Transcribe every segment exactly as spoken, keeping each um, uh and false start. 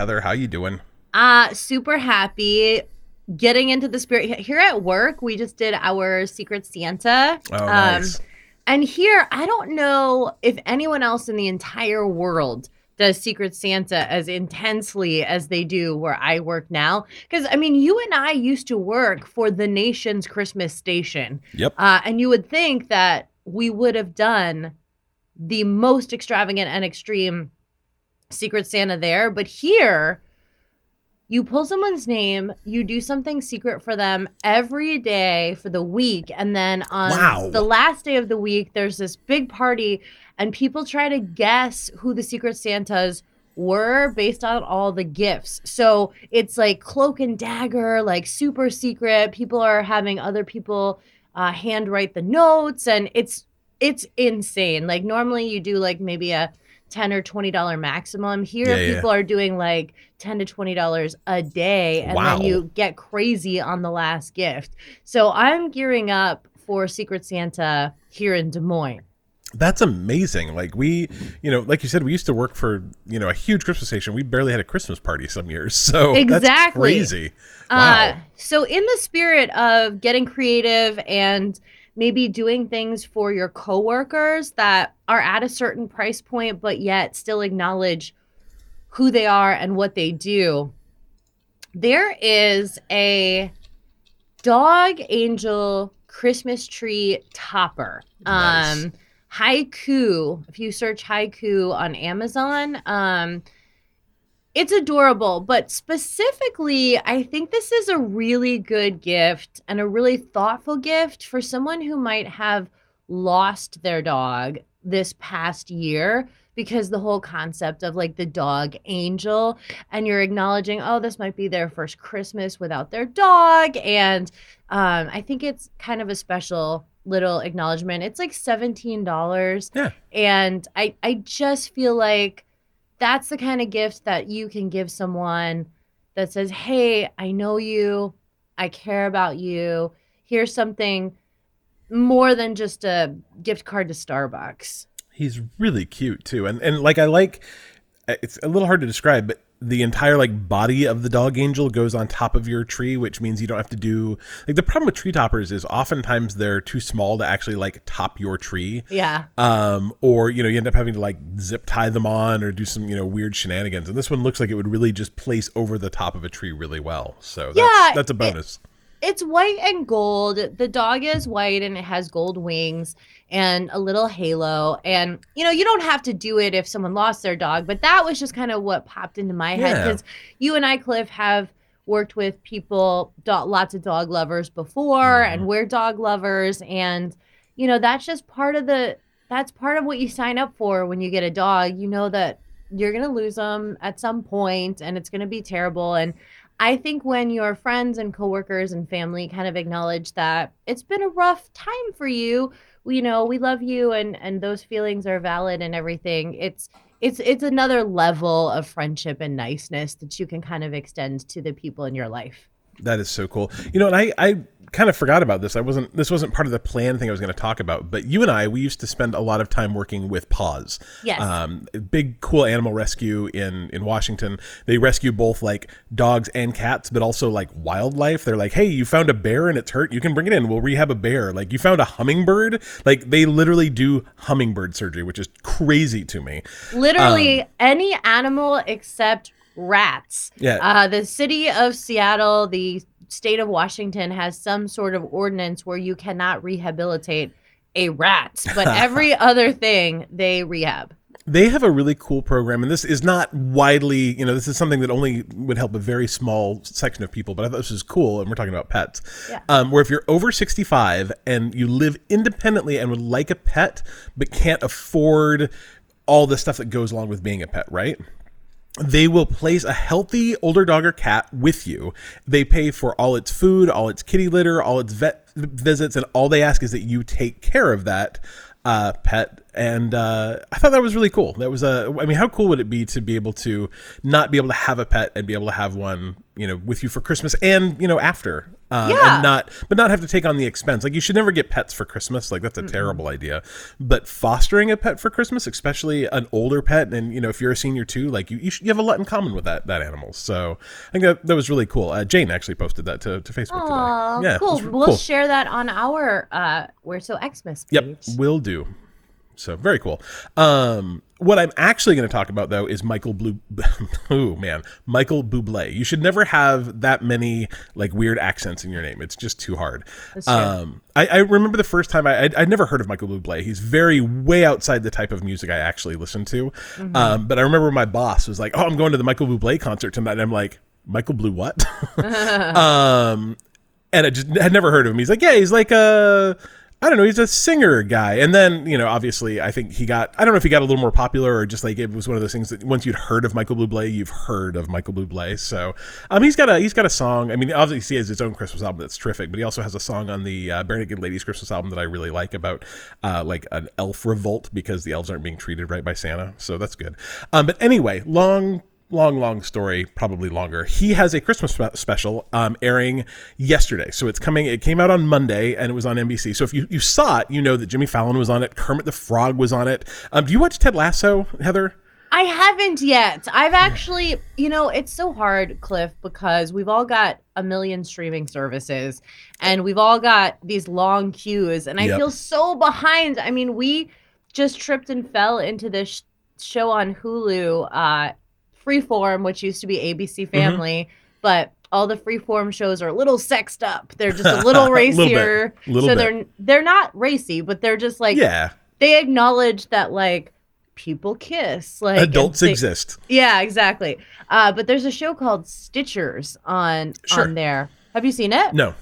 Heather. How you doing? Uh, super happy. Getting into the spirit. Here at work, we just did our Secret Santa. Oh, Um, nice. and here, I don't know if anyone else in the entire world does Secret Santa as intensely as they do where I work now. Because, I mean, you and I used to work for the nation's Christmas station. Yep. Uh, and you would think that we would have done the most extravagant and extreme Secret Santa there. But here, you pull someone's name, you do something secret for them every day for the week. And then on Wow. the last day of the week, there's this big party and people try to guess who the Secret Santas were based on all the gifts. So it's like cloak and dagger, like super secret. People are having other people uh, handwrite the notes, and it's it's insane. Like normally you do like maybe a ten or twenty dollar maximum. Here, Yeah, yeah. people are doing like ten to twenty dollars a day, and Wow. then you get crazy on the last gift. So I'm gearing up for Secret Santa here in Des Moines. That's amazing. Like we, you know, like you said, we used to work for, you know, a huge Christmas station. We barely had a Christmas party some years. So that's Exactly. crazy. Wow. Uh, so in the spirit of getting creative and maybe doing things for your coworkers that are at a certain price point, but yet still acknowledge who they are and what they do, there is a dog angel Christmas tree topper. Nice. Um, Haiku, if you search Haiku on Amazon, um, it's adorable, but specifically, I think this is a really good gift and a really thoughtful gift for someone who might have lost their dog this past year, because the whole concept of like the dog angel, and you're acknowledging, oh, this might be their first Christmas without their dog. And um, I think it's kind of a special little acknowledgement. It's like seventeen dollars. Yeah. And I, I just feel like that's the kind of gift that you can give someone that says, hey, I know you, I care about you. Here's something more than just a gift card to Starbucks. He's really cute too. And and like I like, it's a little hard to describe, but the entire like body of the dog angel goes on top of your tree, which means you don't have to do, like, the problem with tree toppers is oftentimes they're too small to actually like top your tree. Yeah. Um, or, you know, you end up having to like zip tie them on or do some, you know, weird shenanigans. And this one looks like it would really just place over the top of a tree really well. So that's, Yeah, that's a bonus. It, It's white and gold. The dog is white and it has gold wings and a little halo. And, you know, you don't have to do it if someone lost their dog, but that was just kind of what popped into my head, Yeah. because you and I, Cliff, have worked with people, do- lots of dog lovers before, Mhm. and we're dog lovers. And, you know, that's just part of the, that's part of what you sign up for when you get a dog. You know that you're going to lose them at some point and it's going to be terrible. And I think when your friends and coworkers and family kind of acknowledge that it's been a rough time for you, you know, we love you and and those feelings are valid and everything. It's it's it's another level of friendship and niceness that you can kind of extend to the people in your life. That is so cool. You know, and I, I kind of forgot about this. I wasn't, this wasn't part of the plan thing I was going to talk about, but you and I, we used to spend a lot of time working with Paws. Yes. Um, big, cool animal rescue in, in Washington. They rescue both like dogs and cats, but also like wildlife. They're like, hey, you found a bear and it's hurt. You can bring it in. We'll rehab a bear. Like, you found a hummingbird. Like, they literally do hummingbird surgery, which is crazy to me. Literally Um, any animal except rats. Yeah. Uh, the city of Seattle, the state of Washington has some sort of ordinance where you cannot rehabilitate a rat, but every other thing they rehab. They have a really cool program, and this is not widely, you know, this is something that only would help a very small section of people, but I thought this was cool, and we're talking about pets. Yeah. Um, where if you're over sixty-five and you live independently and would like a pet, but can't afford all the stuff that goes along with being a pet, right? They will place a healthy older dog or cat with you. They pay for all its food, all its kitty litter, all its vet visits, and all they ask is that you take care of that uh, pet. And uh, I thought that was really cool. That was a, I mean, how cool would it be to be able to not be able to have a pet and be able to have one you know, with you for Christmas and, you know, after. Um, Yeah. and not, but not have to take on the expense. Like, you should never get pets for Christmas. Like, that's a Mm-mm. terrible idea. But fostering a pet for Christmas, especially an older pet, and, you know, if you're a senior too, like, you you, should, you have a lot in common with that that animal. So I think that, that was really cool. Uh, Jane actually posted that to, to Facebook Aw, today. Yeah, cool. it was We'll cool. share that on our uh, We're So Xmas Yep, page. will do. So very cool. Um, what I'm actually going to talk about though is Michael Blue. Oh man, Michael Bublé. You should never have that many like weird accents in your name. It's just too hard. That's true. Um, I, I remember the first time I I'd, I'd never heard of Michael Bublé. He's very way outside the type of music I actually listen to. Mm-hmm. Um, but I remember my boss was like, "Oh, I'm going to the Michael Bublé concert tonight." And I'm like, "Michael Blue what?" um, and I just had never heard of him. He's like, "Yeah, he's like a." I don't know, he's a singer guy. And then, you know, obviously, I think he got, I don't know if he got a little more popular or just like it was one of those things that once you'd heard of Michael Bublé, you've heard of Michael Bublé. So um, he's got a he's got a song. I mean, obviously, he has his own Christmas album that's terrific, but he also has a song on the uh, Bare Naked Ladies Christmas album that I really like about uh, like an elf revolt because the elves aren't being treated right by Santa. So that's good. Um, but anyway, long. Long, long story, probably longer. He has a Christmas spe- special um, airing yesterday. So it's coming, it came out on Monday and it was on N B C. So if you, you saw it, you know that Jimmy Fallon was on it. Kermit the Frog was on it. Um, do you watch Ted Lasso, Heather? I haven't yet. I've actually, you know, it's so hard, Cliff, because we've all got a million streaming services and we've all got these long queues and I Yep. feel so behind. I mean, we just tripped and fell into this sh- show on Hulu, uh, Freeform, which used to be A B C Family, but all the Freeform shows are a little sexed up. They're just a little Little bit. racier. Little so bit. they're they're not racy, but they're just like Yeah. they acknowledge that like people kiss, like and Adults they- exist. Yeah, exactly. Uh, but there's a show called Stitchers on Sure. on there. Have you seen it? No.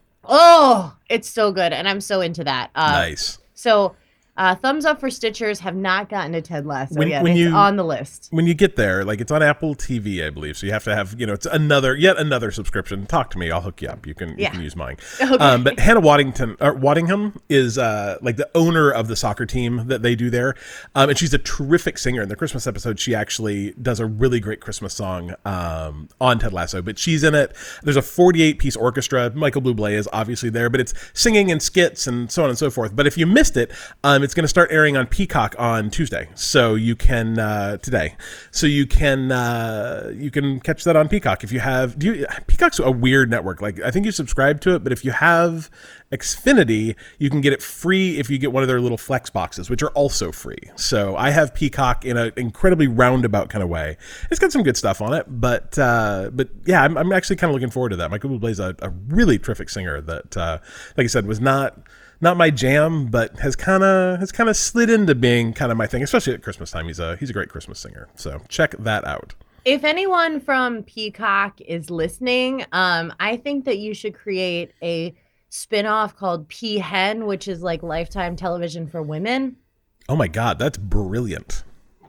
Oh, it's so good, and I'm so into that. Uh, Nice. So, uh, thumbs up for Stitchers. Have not gotten to Ted Lasso When- yet. when It's you- on the list. When you get there, like it's on Apple T V, I believe. So you have to have, you know, it's another, yet another subscription. Talk to me, I'll hook you up. You can, you Yeah. can use mine. Okay. Um, but Hannah Waddington, or Waddingham, is uh, like the owner of the soccer team that they do there, um, and she's a terrific singer. In the Christmas episode, she actually does a really great Christmas song um, on Ted Lasso. But she's in it. There's a forty-eight piece orchestra. Michael Bublé is obviously there, but it's singing and skits and so on and so forth. But if you missed it, um, it's going to start airing on Peacock on Tuesday, so you can uh, today, so you can uh, you can catch that on Peacock if you have. Do you? Peacock's a weird network. Like I think you subscribe to it, but if you have Xfinity, you can get it free if you get one of their little flex boxes, which are also free. So I have Peacock in an incredibly roundabout kind of way. It's got some good stuff on it, but uh, but yeah, I'm, I'm actually kind of looking forward to that. Michael Bublé is a, a really terrific singer that, uh, like I said, was not. Not my jam, but has kind of has kind of slid into being kind of my thing, especially at Christmas time. He's a he's a great Christmas singer, so check that out. If anyone from Peacock is listening, um, I think that you should create a spin-off called Peahen, which is like Lifetime television for women. Oh my God, that's brilliant.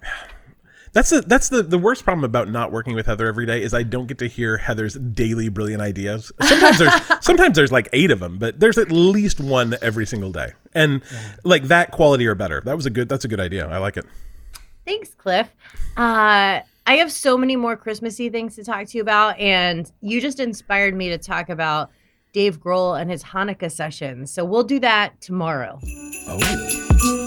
That's the that's the, the worst problem about not working with Heather every day is I don't get to hear Heather's daily brilliant ideas. Sometimes there's sometimes there's like eight of them, but there's at least one every single day, and like that quality or better. That was a good that's a good idea. I like it. Thanks, Cliff. Uh, I have so many more Christmassy things to talk to you about, and you just inspired me to talk about Dave Grohl and his Hanukkah sessions. So we'll do that tomorrow. Oh.